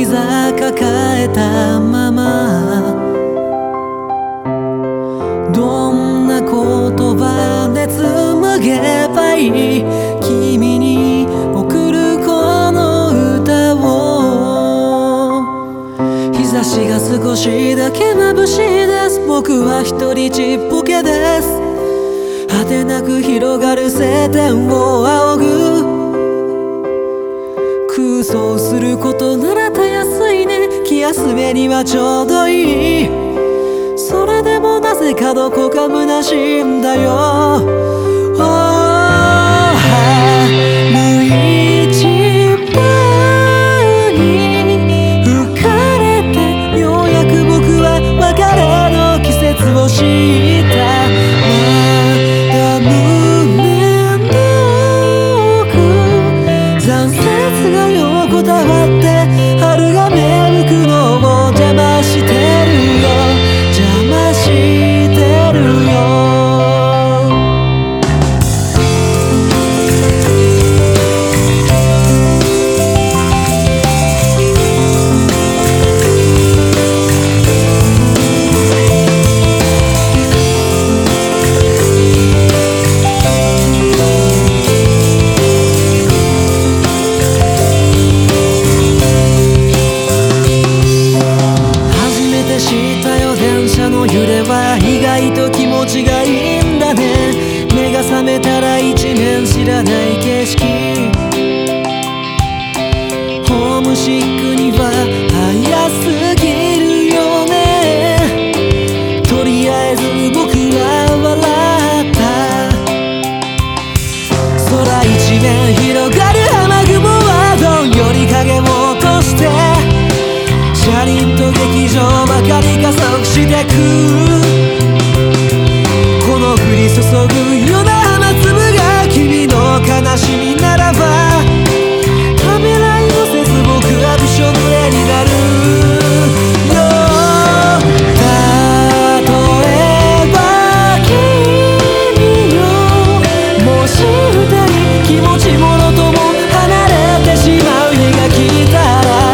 膝抱えたまま、どんな言葉で紡げばいい、君に送るこの歌を。日差しが少しだけ眩しいです。僕は一人ちっぽけです。果てなく広がる晴天を仰ぐ。空想することならたやすいね。気休めにはちょうどいい。それでもなぜかどこか虚しいんだよ。無一文に吹かれて、ようやく僕は別れの季節を知った。まだ胸の奥、残雪が横たわって春が芽吹くのを邪魔してるよ、邪魔してるよ。揺れは意外と気持ちがいいんだね。目が覚めたら一面知らない景色。ホームシックには早すぎるよね。とりあえず僕は笑った。空一面広がる雨雲はどんより影を落として、車輪と劇場ばかり加速してく。この降り注ぐような雨粒が君の悲しみならば、ためらいもせず僕はびしょ濡れになるよ。例えば君よ、もし二人気持ちものとも離れてしまう日が来たら、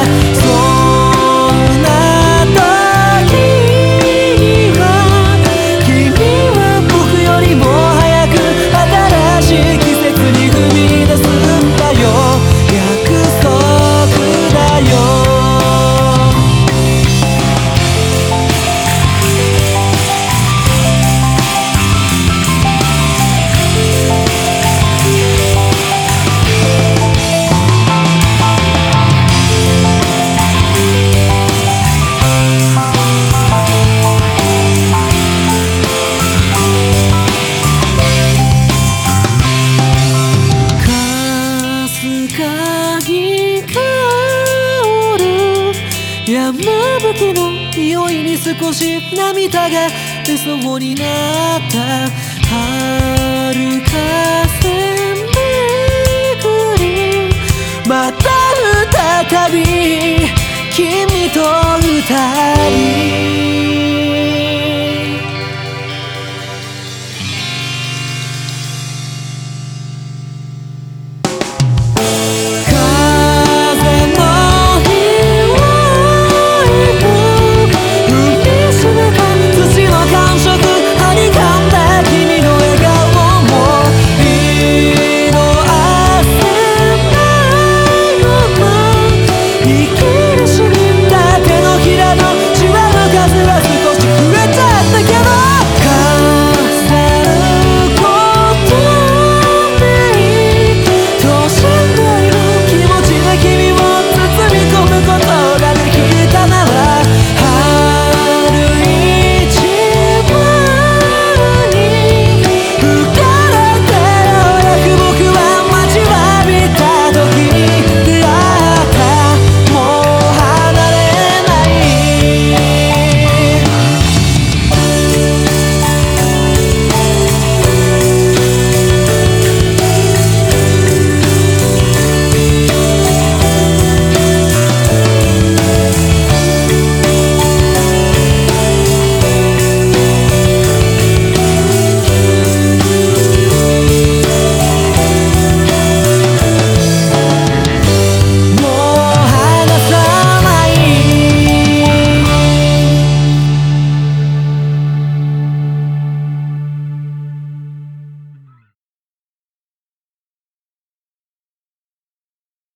山吹の匂いに少し涙が出そうになった。春風めぐり、また再び君と歌